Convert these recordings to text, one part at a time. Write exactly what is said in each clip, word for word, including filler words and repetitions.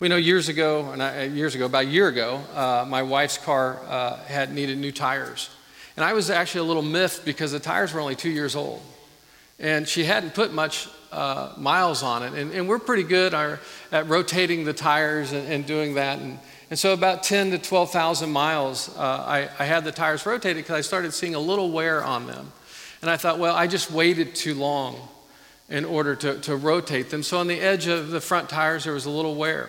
We know years ago, and I, years ago, about a year ago, uh, my wife's car uh, had needed new tires. And I was actually a little miffed because the tires were only two years old. And she hadn't put much uh, miles on it. And, and we're pretty good our, at rotating the tires and, and doing that. And, and so about ten to twelve thousand miles, uh, I, I had the tires rotated because I started seeing a little wear on them. And I thought, well, I just waited too long in order to, to rotate them. So on the edge of the front tires, there was a little wear.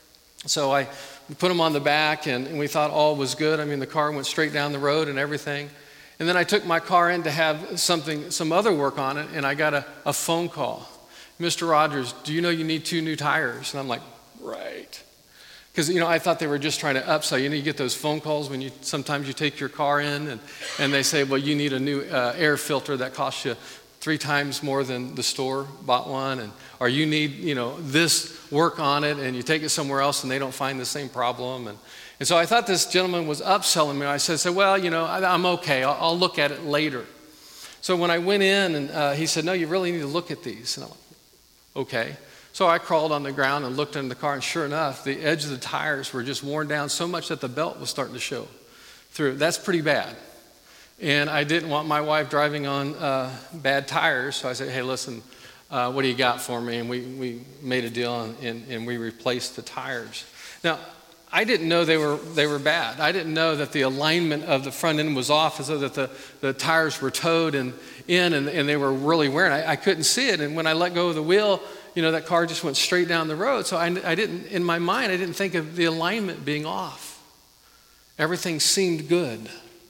So I put them on the back, and, and we thought all was good. I mean, the car went straight down the road and everything. And then I took my car in to have something, some other work on it, and I got a, a phone call. Mister Rogers, do you know you need two new tires? And I'm like, right. Because, you know, I thought they were just trying to upsell. You know, you get those phone calls when you sometimes you take your car in, and, and they say, well, you need a new uh, air filter that costs you three times more than the store bought one, and or you need, you know, this work on it, and you take it somewhere else and they don't find the same problem. And, and so I thought this gentleman was upselling me. I said, said well, you know, I, I'm okay. I'll, I'll look at it later. So when I went in, and uh, he said, no, you really need to look at these. And I'm like, okay. So I crawled on the ground and looked in the car, and sure enough, the edge of the tires were just worn down so much that the belt was starting to show through. That's pretty bad. And I didn't want my wife driving on uh, bad tires, so I said, hey, listen, uh, what do you got for me? And we, we made a deal, and, and, and we replaced the tires. Now, I didn't know they were they were bad. I didn't know that the alignment of the front end was off, so that the, the tires were towed and in, and, and they were really wearing. I, I couldn't see it, and when I let go of the wheel, you know, that car just went straight down the road. So I, I didn't, in my mind, I didn't think of the alignment being off. Everything seemed good.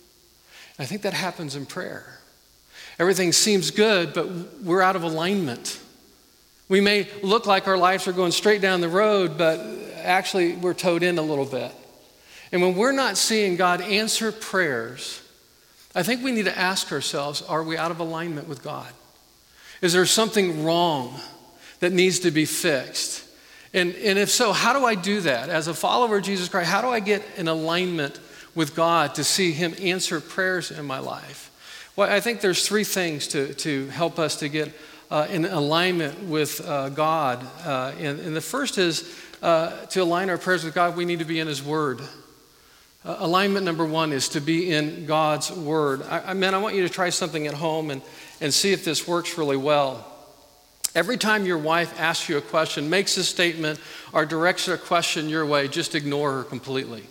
I think that happens in prayer. Everything seems good, but we're out of alignment. We may look like our lives are going straight down the road, but actually we're towed in a little bit. And when we're not seeing God answer prayers, I think we need to ask ourselves, are we out of alignment with God? Is there something wrong that needs to be fixed? And, and if so, how do I do that? As a follower of Jesus Christ, how do I get in alignment with God to see Him answer prayers in my life? Well, I think there's three things to, to help us to get uh, in alignment with uh, God. Uh, and, and the first is uh, to align our prayers with God, we need to be in His Word. Uh, alignment number one is to be in God's Word. I, I mean, I want you to try something at home and, and see if this works really well. Every time your wife asks you a question, makes a statement, or directs a question your way, just ignore her completely.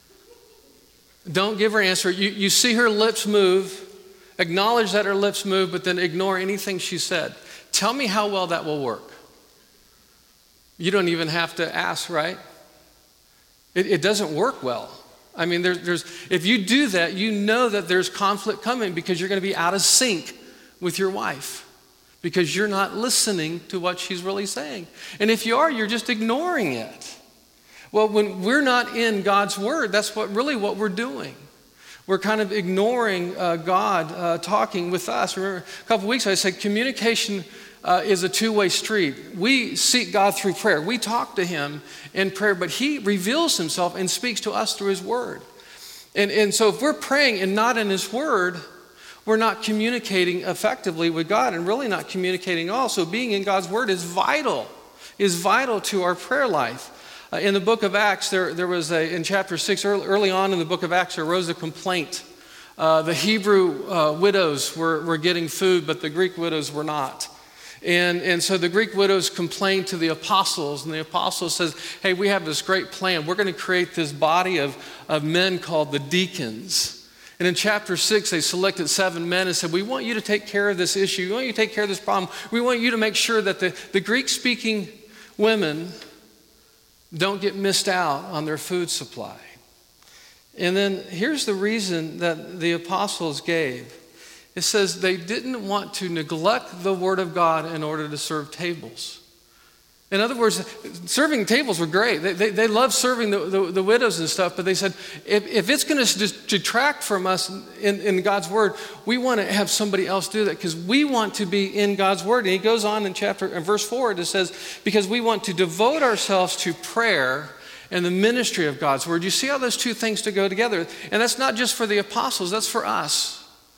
Don't give her an answer. You, you see her lips move, acknowledge that her lips move, but then ignore anything she said. Tell me how well that will work. You don't even have to ask, right? It, it doesn't work well. I mean, there, there's if you do that, you know that there's conflict coming because you're going to be out of sync with your wife because you're not listening to what she's really saying. And if you are, you're just ignoring it. Well, when we're not in God's Word, that's what really what we're doing. We're kind of ignoring uh, God uh, talking with us. Remember, a couple weeks ago I said communication uh, is a two-way street. We seek God through prayer. We talk to Him in prayer, but He reveals Himself and speaks to us through His Word. And, and so if we're praying and not in His Word, we're not communicating effectively with God and really not communicating at all. So being in God's Word is vital, is vital to our prayer life. Uh, in the book of Acts, there, there was a, in chapter six, early, early on in the book of Acts, there arose a complaint. Uh, the Hebrew uh, widows were, were getting food, but the Greek widows were not. And, and so the Greek widows complained to the apostles, and the apostles says, hey, we have this great plan. We're going to create this body of, of men called the deacons. And in chapter six, they selected seven men and said, we want you to take care of this issue. We want you to take care of this problem. We want you to make sure that the, the Greek-speaking women don't get missed out on their food supply. And then here's the reason that the apostles gave. It says they didn't want to neglect the Word of God in order to serve tables. In other words, serving tables were great. They, they, they loved serving the, the, the widows and stuff, but they said, if, if it's going to detract from us in, in God's Word, we want to have somebody else do that because we want to be in God's Word. And he goes on in chapter, in verse four, it says, because we want to devote ourselves to prayer and the ministry of God's Word. You see how those two things to go together? And that's not just for the apostles, that's for us.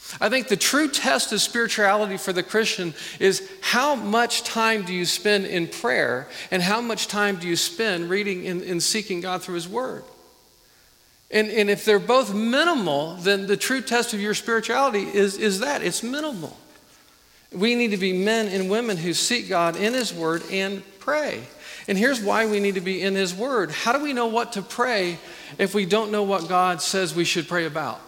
I think the true test of spirituality for the Christian is how much time do you spend in prayer and how much time do you spend reading and, and seeking God through his word. And, and if they're both minimal, then the true test of your spirituality is, is that, it's minimal. We need to be men and women who seek God in his word and pray. And here's why we need to be in his word. How do we know what to pray if we don't know what God says we should pray about?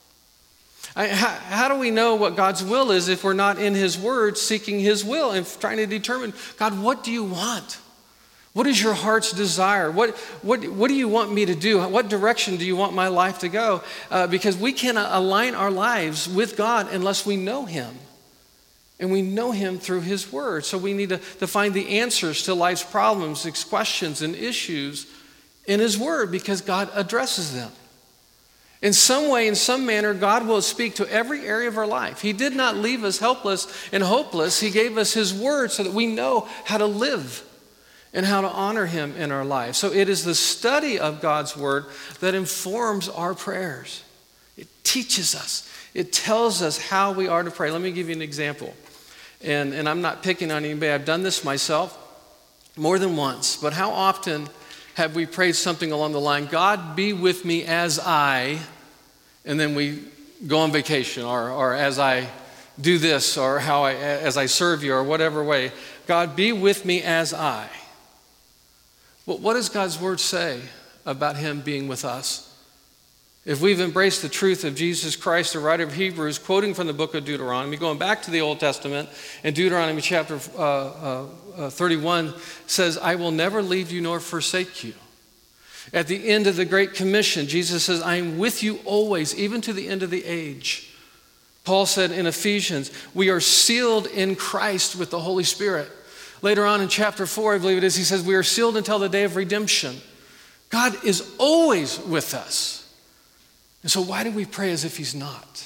I, how, how do we know what God's will is if we're not in his word seeking his will and trying to determine, God, what do you want? What is your heart's desire? What, what, what do you want me to do? What direction do you want my life to go? Uh, because we cannot align our lives with God unless we know him. And we know him through his word. So we need to, to find the answers to life's problems, its questions, and issues in his word because God addresses them. In some way, in some manner, God will speak to every area of our life. He did not leave us helpless and hopeless. He gave us his word so that we know how to live and how to honor him in our life. So it is the study of God's word that informs our prayers. It teaches us. It tells us how we are to pray. Let me give you an example. And, and I'm not picking on anybody. I've done this myself more than once. But how often have we prayed something along the line, God, be with me as I, and then we go on vacation, or, or as I do this, or how I, as I serve you, or whatever way. God, be with me as I. Well, what does God's word say about him being with us? If we've embraced the truth of Jesus Christ, the writer of Hebrews, quoting from the book of Deuteronomy, going back to the Old Testament, in Deuteronomy chapter uh, uh, uh, thirty-one says, I will never leave you nor forsake you. At the end of the Great Commission, Jesus says, I am with you always, even to the end of the age. Paul said in Ephesians, we are sealed in Christ with the Holy Spirit. Later on in chapter four, I believe it is, he says, we are sealed until the day of redemption. God is always with us. And so why do we pray as if he's not?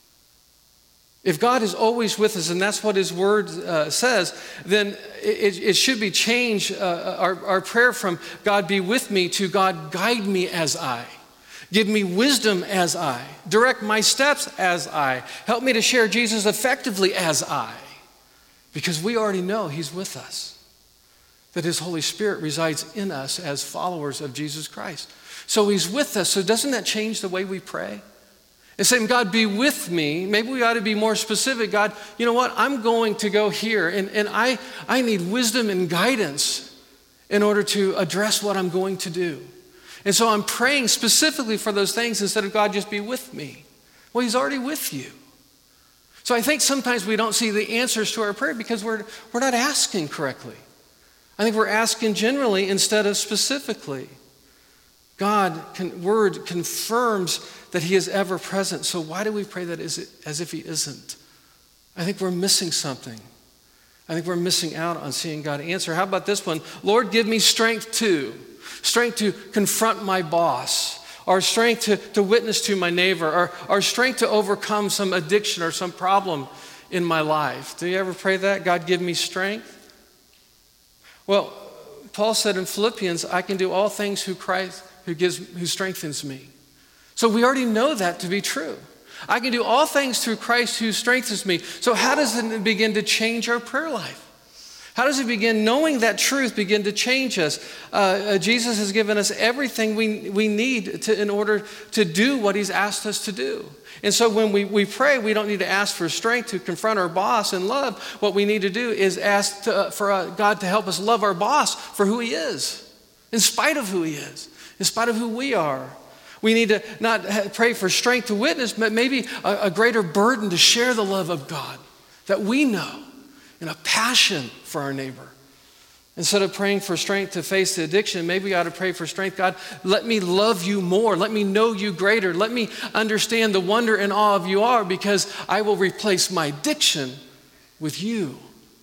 If God is always with us, and that's what his word uh, says, then it, it should be changed, uh, our, our prayer from God be with me to God guide me as I. Give me wisdom as I. Direct my steps as I. Help me to share Jesus effectively as I. Because we already know he's with us. That his Holy Spirit resides in us as followers of Jesus Christ. So he's with us. So doesn't that change the way we pray? And saying, God, be with me. Maybe we ought to be more specific. God, you know what? I'm going to go here. And, and I, I need wisdom and guidance in order to address what I'm going to do. And so I'm praying specifically for those things instead of God, just be with me. Well, he's already with you. So I think sometimes we don't see the answers to our prayer because we're, we're not asking correctly. I think we're asking generally instead of specifically. God's word confirms that he is ever present. So why do we pray that as if he isn't? I think we're missing something. I think we're missing out on seeing God answer. How about this one? Lord, give me strength too. Strength to confront my boss. Or strength to, to witness to my neighbor. Or, or strength to overcome some addiction or some problem in my life. Do you ever pray that? God, give me strength? Well, Paul said in Philippians, I can do all things who Christ who gives who strengthens me. So we already know that to be true. I can do all things through Christ who strengthens me. So how does it begin to change our prayer life? How does it begin, knowing that truth, begin to change us? Uh, uh, Jesus has given us everything we, we need to, in order to do what he's asked us to do. And so when we, we pray, we don't need to ask for strength to confront our boss in love. What we need to do is ask to, uh, for uh, God to help us love our boss for who he is, in spite of who he is, in spite of who we are. We need to not pray for strength to witness, but maybe a, a greater burden to share the love of God that we know, and a passion for our neighbor. Instead of praying for strength to face the addiction, maybe we ought to pray for strength. God, let me love you more. Let me know you greater. Let me understand the wonder and awe of you are, because I will replace my addiction with you.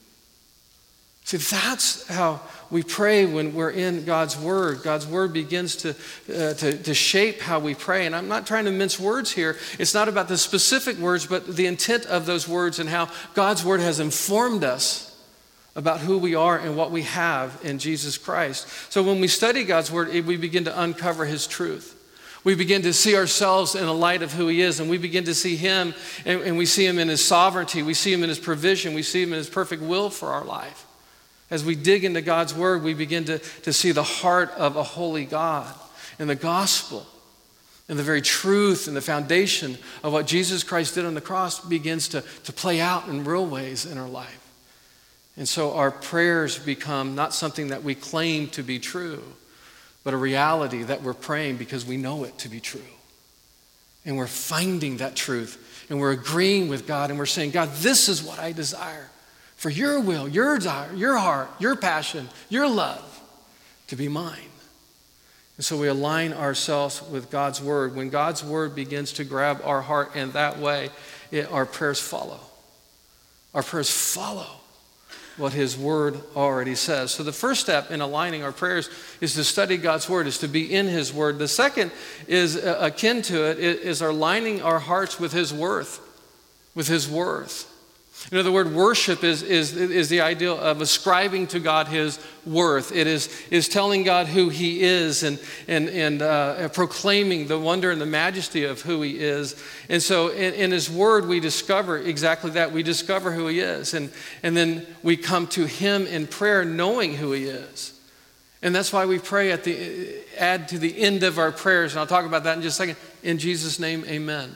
See, that's how we pray when we're in God's word. God's word begins to, uh, to, to shape how we pray. And I'm not trying to mince words here. It's not about the specific words, but the intent of those words and how God's word has informed us about who we are and what we have in Jesus Christ. So when we study God's word, we begin to uncover his truth. We begin to see ourselves in the light of who he is, and we begin to see him, and, and we see him in his sovereignty. We see him in his provision. We see him in his perfect will for our life. As we dig into God's word, we begin to, to see the heart of a holy God and the gospel and the very truth and the foundation of what Jesus Christ did on the cross begins to, to play out in real ways in our life. And so our prayers become not something that we claim to be true, but a reality that we're praying because we know it to be true. And we're finding that truth, and we're agreeing with God, and we're saying, God, this is what I desire for your will, your desire, your heart, your passion, your love to be mine. And so we align ourselves with God's word. When God's word begins to grab our heart in that way, it, our prayers follow. Our prayers follow what his word already says. So the first step in aligning our prayers is to study God's word, is to be in his word. The second is uh, akin to it, is aligning our hearts with his worth, with his worth. You know, the word worship is, is, is the idea of ascribing to God his worth. It is, is telling God who he is and, and, and uh, proclaiming the wonder and the majesty of who he is. And so in, in his word, we discover exactly that. We discover who he is. And, and then we come to him in prayer knowing who he is. And that's why we pray at the, add to the end of our prayers. And I'll talk about that in just a second. In Jesus' name, amen.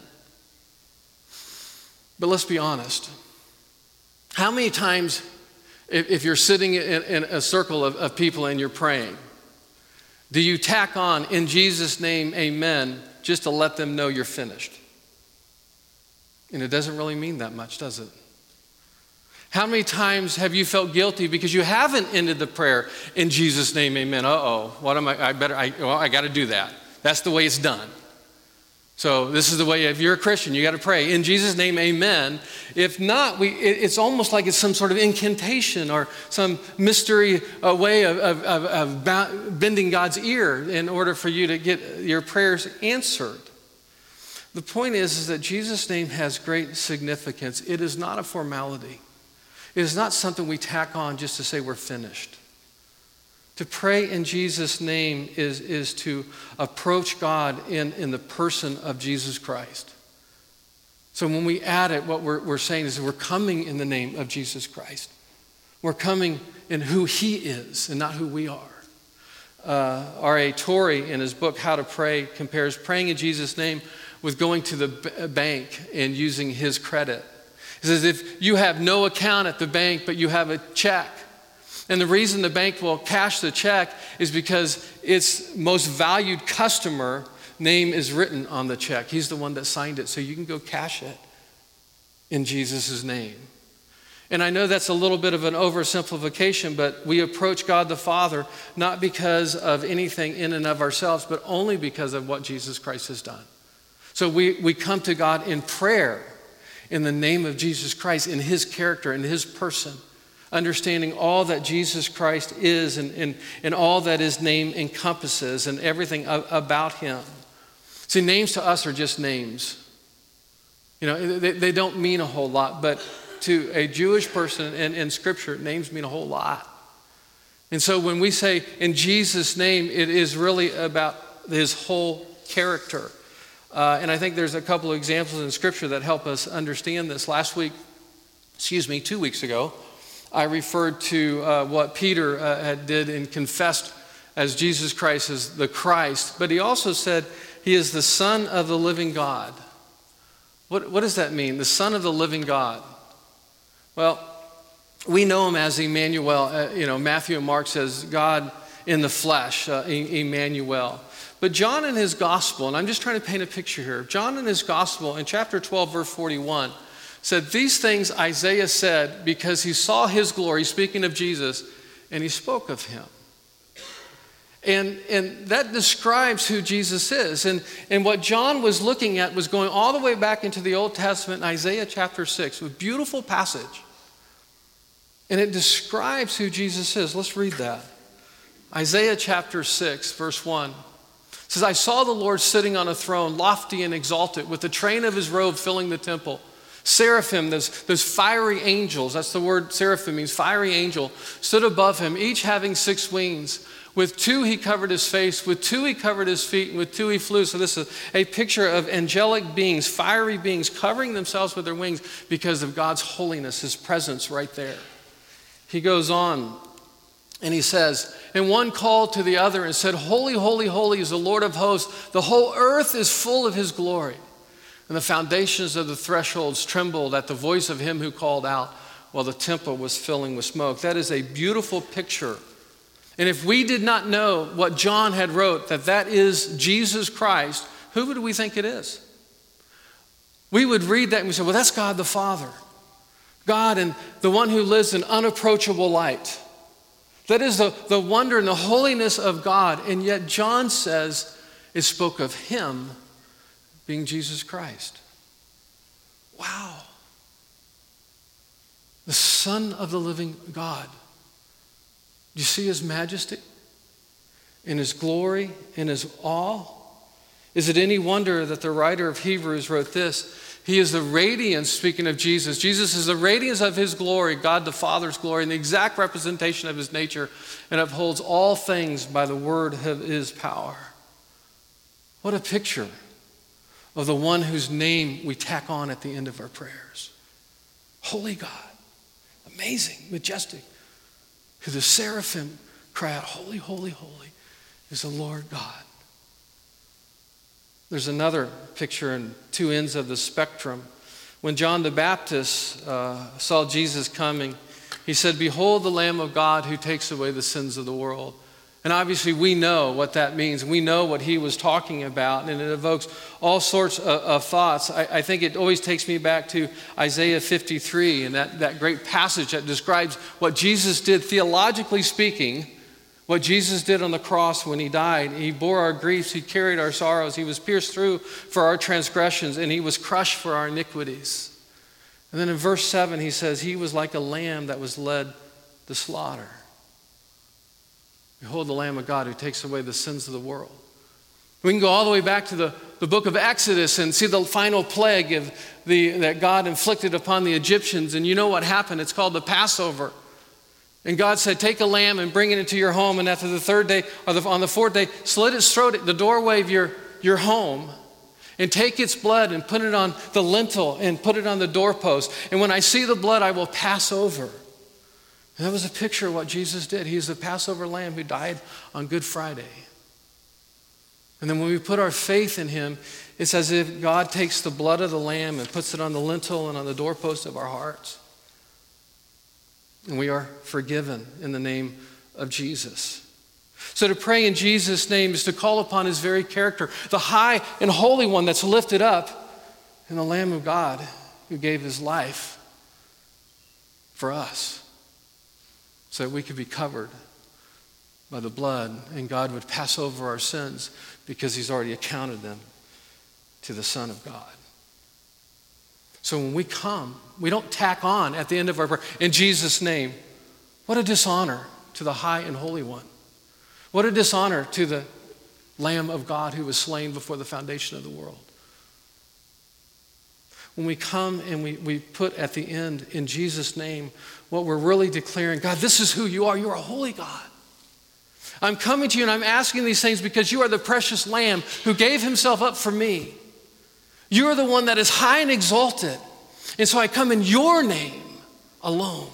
But let's be honest. How many times, if, if you're sitting in, in a circle of, of people and you're praying, do you tack on, in Jesus' name, amen, just to let them know you're finished? And it doesn't really mean that much, does it? How many times have you felt guilty because you haven't ended the prayer, in Jesus' name, amen? Uh-oh, what am I, I better, I, well, I got to do that. That's the way it's done. So this is the way, if you're a Christian, you got to pray, in Jesus' name, amen. If not, we, it, it's almost like it's some sort of incantation or some mystery uh, way of, of, of, of bending God's ear in order for you to get your prayers answered. The point is, is that Jesus' name has great significance. It is not a formality. It is not something we tack on just to say we're finished. To pray in Jesus' name is, is to approach God in, in the person of Jesus Christ. So when we add it, what we're, we're saying is we're coming in the name of Jesus Christ. We're coming in who he is and not who we are. Uh, R A Torrey, in his book, How to Pray, compares praying in Jesus' name with going to the b- bank and using his credit. He says if you have no account at the bank, but you have a check, and the reason the bank will cash the check is because its most valued customer name is written on the check. He's the one that signed it, so you can go cash it in Jesus' name. And I know that's a little bit of an oversimplification, but we approach God the Father not because of anything in and of ourselves, but only because of what Jesus Christ has done. So we, we come to God in prayer in the name of Jesus Christ, in his character, in his person, understanding all that Jesus Christ is and, and, and all that his name encompasses and everything about him. See, names to us are just names. You know, they, they don't mean a whole lot, but to a Jewish person in, in Scripture, names mean a whole lot. And so when we say in Jesus' name, it is really about his whole character. Uh, and I think there's a couple of examples in Scripture that help us understand this. Last week, excuse me, two weeks ago, I referred to uh, what Peter uh, had did and confessed as Jesus Christ as the Christ, but he also said he is the Son of the living God. What, what does that mean, the Son of the living God? Well, we know him as Emmanuel. Uh, you know, Matthew and Mark says God in the flesh, uh, Emmanuel. But John in his gospel, and I'm just trying to paint a picture here. John in his gospel in chapter twelve, verse forty-one, said, these things Isaiah said because he saw his glory, speaking of Jesus, and he spoke of him. And, and that describes who Jesus is. And, and what John was looking at was going all the way back into the Old Testament in Isaiah chapter six, a beautiful passage. And it describes who Jesus is. Let's read that. Isaiah chapter six, verse one. It says, I saw the Lord sitting on a throne, lofty and exalted, with the train of his robe filling the temple. Seraphim, those, those fiery angels, that's the word seraphim means fiery angel, stood above him, each having six wings. With two, he covered his face. With two, he covered his feet. And with two, he flew. So this is a picture of angelic beings, fiery beings, covering themselves with their wings because of God's holiness, his presence right there. He goes on and he says, and one called to the other and said, holy, holy, holy is the Lord of hosts. The whole earth is full of his glory. And the foundations of the thresholds trembled at the voice of him who called out, while the temple was filling with smoke. That is a beautiful picture. And if we did not know what John had wrote, that that is Jesus Christ, who would we think it is? We would read that and we say, well, that's God the Father. God and the one who lives in unapproachable light. That is the, the wonder and the holiness of God. And yet John says it spoke of him being Jesus Christ. Wow. The Son of the living God. Do you see his majesty? In his glory, in his awe? Is it any wonder that the writer of Hebrews wrote this? He is the radiance, speaking of Jesus. Jesus is the radiance of his glory, God the Father's glory, and the exact representation of his nature, and upholds all things by the word of his power. What a picture of the one whose name we tack on at the end of our prayers. Holy God, amazing, majestic, who the seraphim cry out, holy, holy, holy is the Lord God. There's another picture in two ends of the spectrum. When John the Baptist uh, saw Jesus coming, he said, behold the Lamb of God who takes away the sins of the world. And obviously we know what that means. We know what he was talking about, and it evokes all sorts of, of thoughts. I, I think it always takes me back to Isaiah fifty-three and that, that great passage that describes what Jesus did, theologically speaking, what Jesus did on the cross when he died. He bore our griefs, he carried our sorrows, he was pierced through for our transgressions, and he was crushed for our iniquities. And then in verse seven he says, he was like a lamb that was led to slaughter. Behold the Lamb of God who takes away the sins of the world. We can go all the way back to the, the book of Exodus and see the final plague of the, that God inflicted upon the Egyptians. And you know what happened. It's called the Passover. And God said, take a lamb and bring it into your home. And after the third day, or the, on the fourth day, slit its throat at the doorway of your, your home. And take its blood and put it on the lintel and put it on the doorpost. And when I see the blood, I will pass over. And that was a picture of what Jesus did. He's the Passover lamb who died on Good Friday. And then when we put our faith in him, it's as if God takes the blood of the lamb and puts it on the lintel and on the doorpost of our hearts. And we are forgiven in the name of Jesus. So to pray in Jesus' name is to call upon his very character, the high and holy one that's lifted up, and the Lamb of God who gave his life for us, so that we could be covered by the blood, and God would pass over our sins because he's already accounted them to the Son of God. So when we come, we don't tack on at the end of our prayer, in Jesus' name. What a dishonor to the high and holy one. What a dishonor to the Lamb of God who was slain before the foundation of the world. When we come and we, we put at the end, in Jesus' name, what we're really declaring, God, this is who you are. You're a holy God. I'm coming to you and I'm asking these things because you are the precious Lamb who gave himself up for me. You are the one that is high and exalted. And so I come in your name alone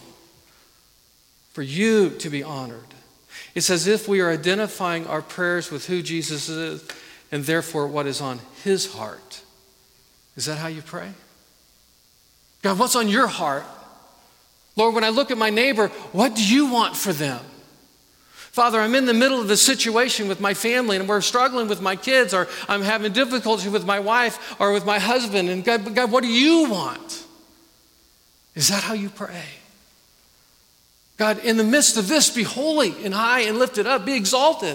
for you to be honored. It's as if we are identifying our prayers with who Jesus is and therefore what is on his heart. Is that how you pray? God, what's on your heart? Lord, when I look at my neighbor, what do you want for them? Father, I'm in the middle of this situation with my family and we're struggling with my kids, or I'm having difficulty with my wife or with my husband. And God, God, what do you want? Is that how you pray? God, in the midst of this, be holy and high and lifted up, be exalted.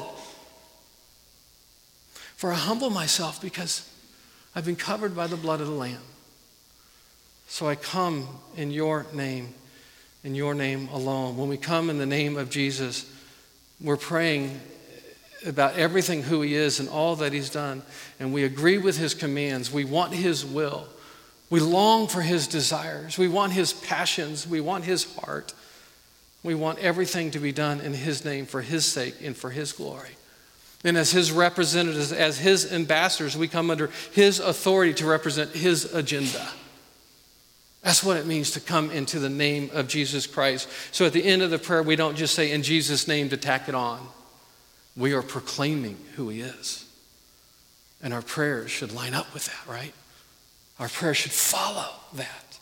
For I humble myself because I've been covered by the blood of the Lamb. So I come in your name, in your name alone. When we come in the name of Jesus, we're praying about everything who he is and all that he's done. And we agree with his commands. We want his will. We long for his desires. We want his passions. We want his heart. We want everything to be done in his name, for his sake, and for his glory. And as his representatives, as his ambassadors, we come under his authority to represent his agenda. That's what it means to come into the name of Jesus Christ. So at the end of the prayer, we don't just say in Jesus' name to tack it on. We are proclaiming who he is. And our prayers should line up with that, right? Our prayer should follow that.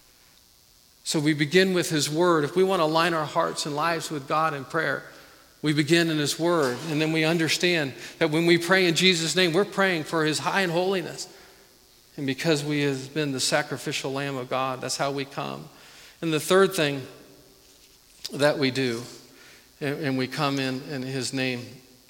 So we begin with his word. If we want to align our hearts and lives with God in prayer, we begin in his word. And then we understand that when we pray in Jesus' name, we're praying for his high and holiness. And because we have been the sacrificial Lamb of God, that's how we come. And the third thing that we do, and, and we come in in his name,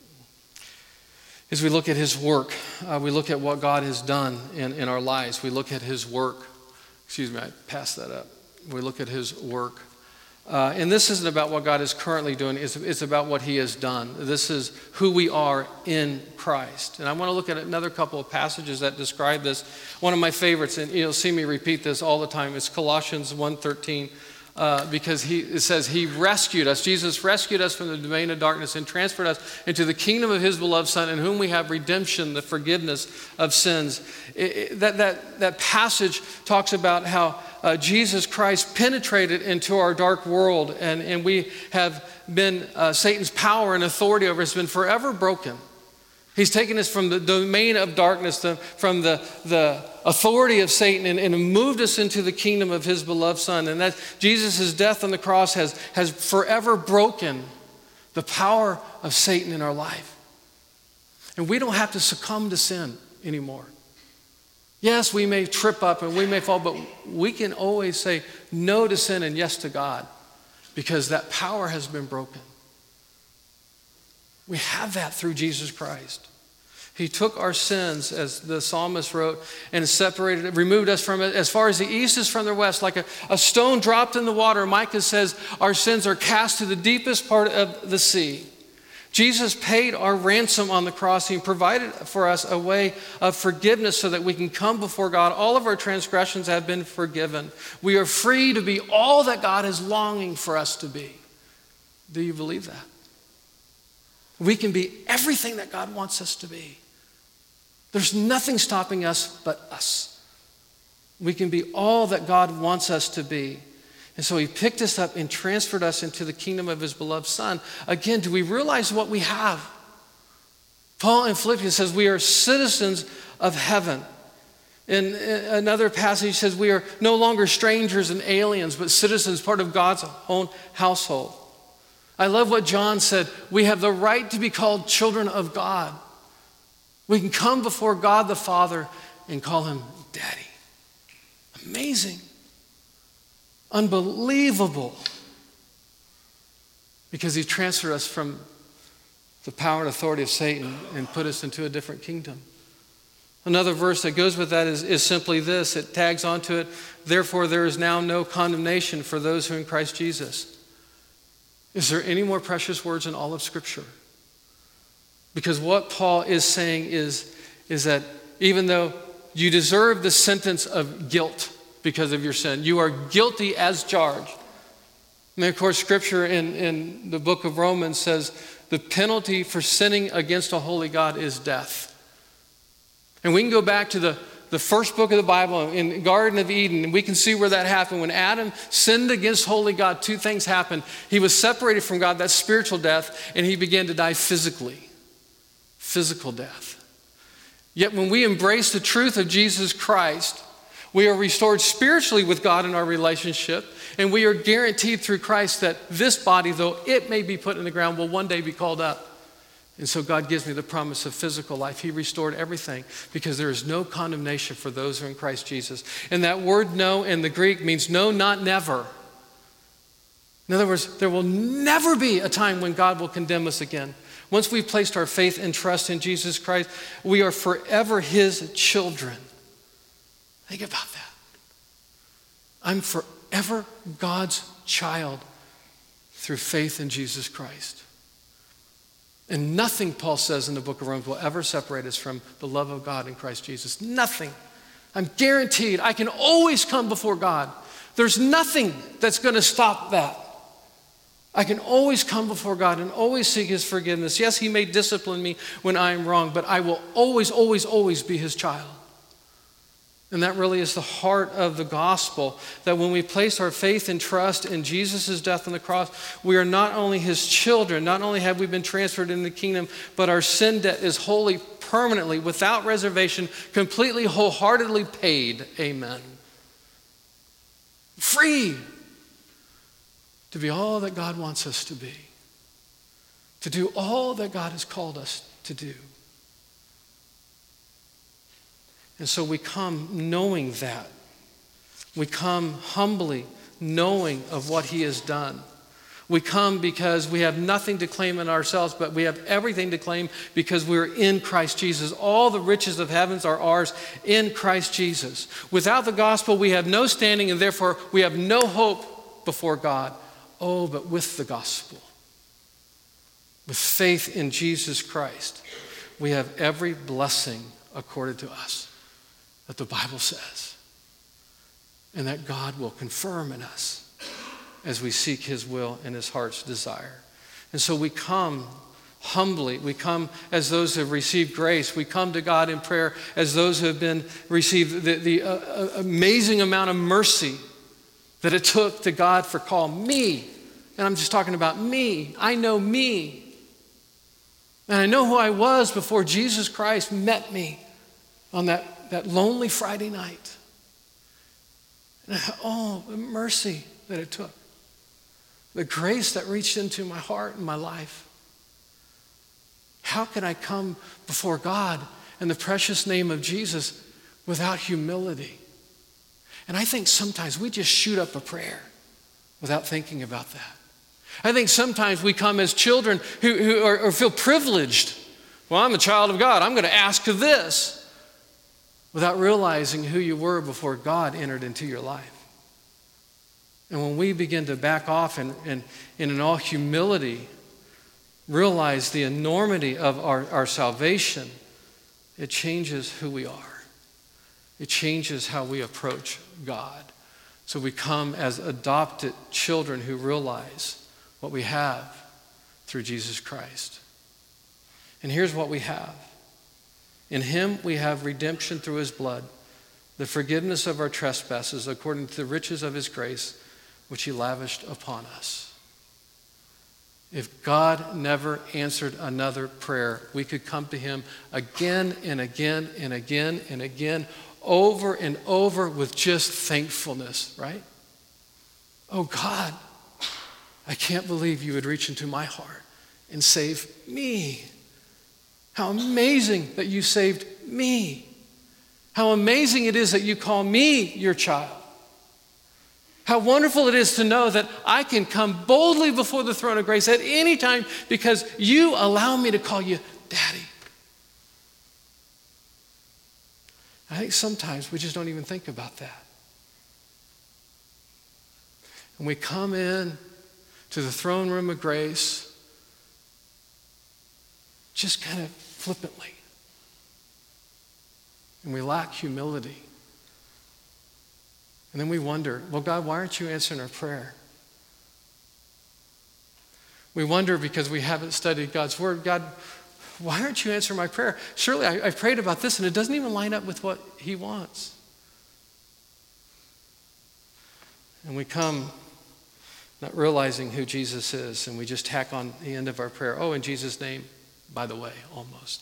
is we look at his work. Uh, we look at what God has done in, in our lives. We look at his work. Excuse me, I passed that up. We look at his work. Uh, and this isn't about what God is currently doing. It's, it's about what he has done. This is who we are in Christ. And I want to look at another couple of passages that describe this. One of my favorites, and you'll see me repeat this all the time, is Colossians one thirteen. Uh, because he, it says he rescued us. Jesus rescued us from the domain of darkness and transferred us into the kingdom of his beloved Son, in whom we have redemption, the forgiveness of sins. It, it, that, that, that passage talks about how uh, Jesus Christ penetrated into our dark world, and, and we have been, uh, Satan's power and authority over us has been forever broken. He's taken us from the domain of darkness, to, from the, the authority of Satan, and, and moved us into the kingdom of his beloved Son. And that Jesus' death on the cross has, has forever broken the power of Satan in our life. And we don't have to succumb to sin anymore. Yes, we may trip up and we may fall, but we can always say no to sin and yes to God, because that power has been broken. We have that through Jesus Christ. He took our sins, as the psalmist wrote, and separated, removed us from it as far as the east is from the west, like a, a stone dropped in the water. Micah says our sins are cast to the deepest part of the sea. Jesus paid our ransom on the cross. He provided for us a way of forgiveness so that we can come before God. All of our transgressions have been forgiven. We are free to be all that God is longing for us to be. Do you believe that? We can be everything that God wants us to be. There's nothing stopping us but us. We can be all that God wants us to be. And so he picked us up and transferred us into the kingdom of his beloved Son. Again, do we realize what we have? Paul in Philippians says we are citizens of heaven. In another passage says we are no longer strangers and aliens, but citizens, part of God's own household. I love what John said. We have the right to be called children of God. We can come before God the Father and call him Daddy. Amazing. Unbelievable. Because he transferred us from the power and authority of Satan and put us into a different kingdom. Another verse that goes with that is, is simply this. It tags onto it. Therefore, there is now no condemnation for those who are in Christ Jesus. Is there any more precious words in all of Scripture? Because what Paul is saying is, is that even though you deserve the sentence of guilt because of your sin, you are guilty as charged. And of course, Scripture in, in the book of Romans says the penalty for sinning against a holy God is death. And we can go back to the The first book of the Bible, in the Garden of Eden, and we can see where that happened. When Adam sinned against holy God, two things happened. He was separated from God, that's spiritual death, and he began to die physically. Physical death. Yet when we embrace the truth of Jesus Christ, we are restored spiritually with God in our relationship, and we are guaranteed through Christ that this body, though it may be put in the ground, will one day be called up. And so God gives me the promise of physical life. He restored everything because there is no condemnation for those who are in Christ Jesus. And that word no in the Greek means no, not never. In other words, there will never be a time when God will condemn us again. Once we've placed our faith and trust in Jesus Christ, we are forever his children. Think about that. I'm forever God's child through faith in Jesus Christ. And nothing, Paul says in the book of Romans, will ever separate us from the love of God in Christ Jesus. Nothing. I'm guaranteed I can always come before God. There's nothing that's going to stop that. I can always come before God and always seek his forgiveness. Yes, he may discipline me when I am wrong, but I will always, always, always be his child. And that really is the heart of the gospel, that when we place our faith and trust in Jesus' death on the cross, we are not only his children, not only have we been transferred into the kingdom, but our sin debt is wholly, permanently, without reservation, completely, wholeheartedly paid. Amen. Free to be all that God wants us to be, to do all that God has called us to do. And so we come knowing that. We come humbly knowing of what he has done. We come because we have nothing to claim in ourselves, but we have everything to claim because we're in Christ Jesus. All the riches of heavens are ours in Christ Jesus. Without the gospel, we have no standing, and therefore we have no hope before God. Oh, but with the gospel, with faith in Jesus Christ, we have every blessing accorded to us that the Bible says, and that God will confirm in us as we seek his will and his heart's desire. And so we come humbly. We come as those who have received grace. We come to God in prayer as those who have been received the, the uh, amazing amount of mercy that it took to God for call me. And I'm just talking about me. I know me. And I know who I was before Jesus Christ met me on that, that lonely Friday night. And I, oh, the mercy that it took. The grace that reached into my heart and my life. How can I come before God in the precious name of Jesus without humility? And I think sometimes we just shoot up a prayer without thinking about that. I think sometimes we come as children who, who are, or feel privileged. Well, I'm a child of God. I'm going to ask this, without realizing who you were before God entered into your life. And when we begin to back off and, and, and in all humility realize the enormity of our, our salvation, it changes who we are. It changes how we approach God. So we come as adopted children who realize what we have through Jesus Christ. And here's what we have. In him we have redemption through his blood, the forgiveness of our trespasses according to the riches of his grace, which he lavished upon us. If God never answered another prayer, we could come to him again and again and again and again, over and over with just thankfulness, right? Oh God, I can't believe you would reach into my heart and save me. How amazing that you saved me. How amazing it is that you call me your child. How wonderful it is to know that I can come boldly before the throne of grace at any time because you allow me to call you Daddy. I think sometimes we just don't even think about that. And we come in to the throne room of grace just kind of flippantly. And we lack humility. And then we wonder, well, God, why aren't you answering our prayer? We wonder because we haven't studied God's word. God, why aren't you answering my prayer? Surely I, I prayed about this and it doesn't even line up with what he wants. And we come not realizing who Jesus is, and we just tack on the end of our prayer, oh, in Jesus' name, by the way, almost.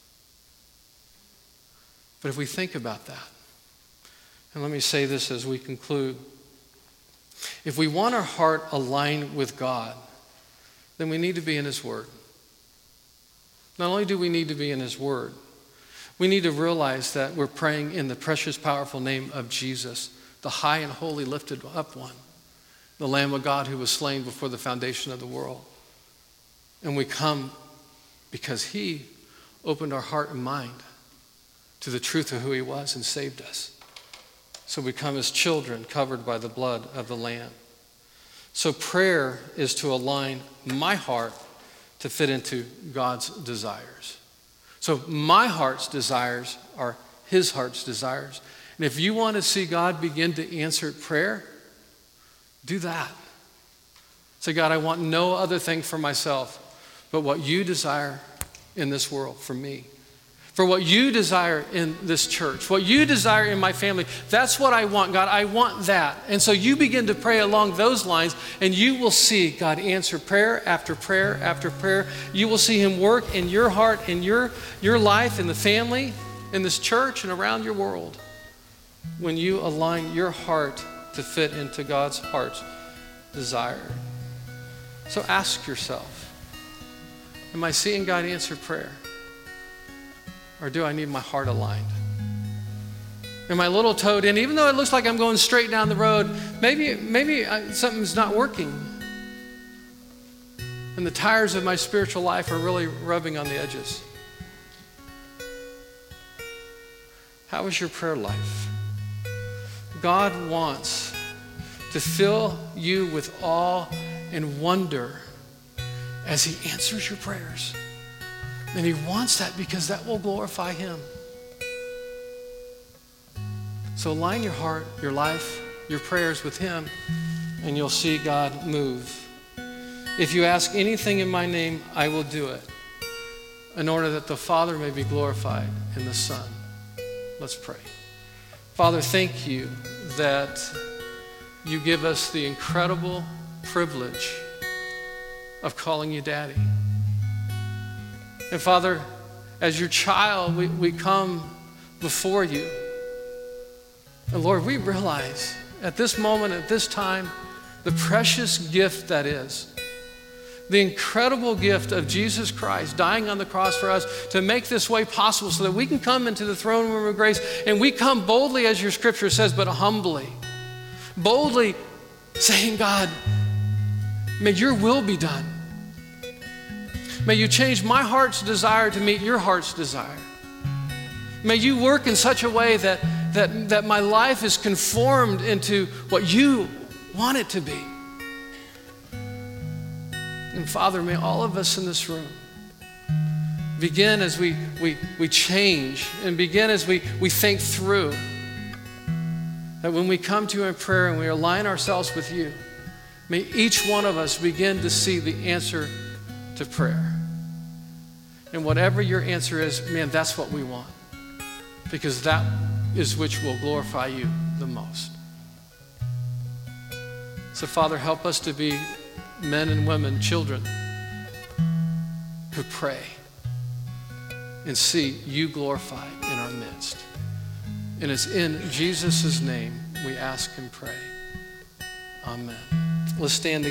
But if we think about that, and let me say this as we conclude, if we want our heart aligned with God, then we need to be in his word. Not only do we need to be in his word, we need to realize that we're praying in the precious, powerful name of Jesus, the high and holy lifted up one, the Lamb of God who was slain before the foundation of the world. And we come because he opened our heart and mind to the truth of who he was and saved us. So we come as children covered by the blood of the Lamb. So prayer is to align my heart to fit into God's desires. So my heart's desires are his heart's desires. And if you want to see God begin to answer prayer, do that. Say, God, I want no other thing for myself but what you desire in this world for me. For what you desire in this church, what you desire in my family. That's what I want, God. I want that. And so you begin to pray along those lines, and you will see God answer prayer after prayer after prayer. You will see him work in your heart, in your, your life, in the family, in this church, and around your world when you align your heart to fit into God's heart's desire. So ask yourself, am I seeing God answer prayer? Or do I need my heart aligned? Am I a little toed in? Even though it looks like I'm going straight down the road, maybe, maybe I, something's not working. And the tires of my spiritual life are really rubbing on the edges. How is your prayer life? God wants to fill you with awe and wonder as he answers your prayers. And he wants that because that will glorify him. So align your heart, your life, your prayers with him, and you'll see God move. If you ask anything in my name, I will do it, in order that the Father may be glorified in the Son. Let's pray. Father, thank you that you give us the incredible privilege of calling you Daddy. And Father, as your child, we, we come before you. And Lord, we realize at this moment, at this time, the precious gift that is. The incredible gift of Jesus Christ dying on the cross for us to make this way possible so that we can come into the throne room of grace, and we come boldly, as your scripture says, but humbly. Boldly saying, God, may your will be done. May you change my heart's desire to meet your heart's desire. May you work in such a way that, that, that my life is conformed into what you want it to be. And Father, may all of us in this room begin as we, we, we change and begin as we, we think through that when we come to you in prayer and we align ourselves with you, may each one of us begin to see the answer to prayer. And whatever your answer is, man, that's what we want. Because that is which will glorify you the most. So Father, help us to be men and women, children, who pray and see you glorified in our midst. And it's in Jesus' name we ask and pray. Amen. Let's stand together.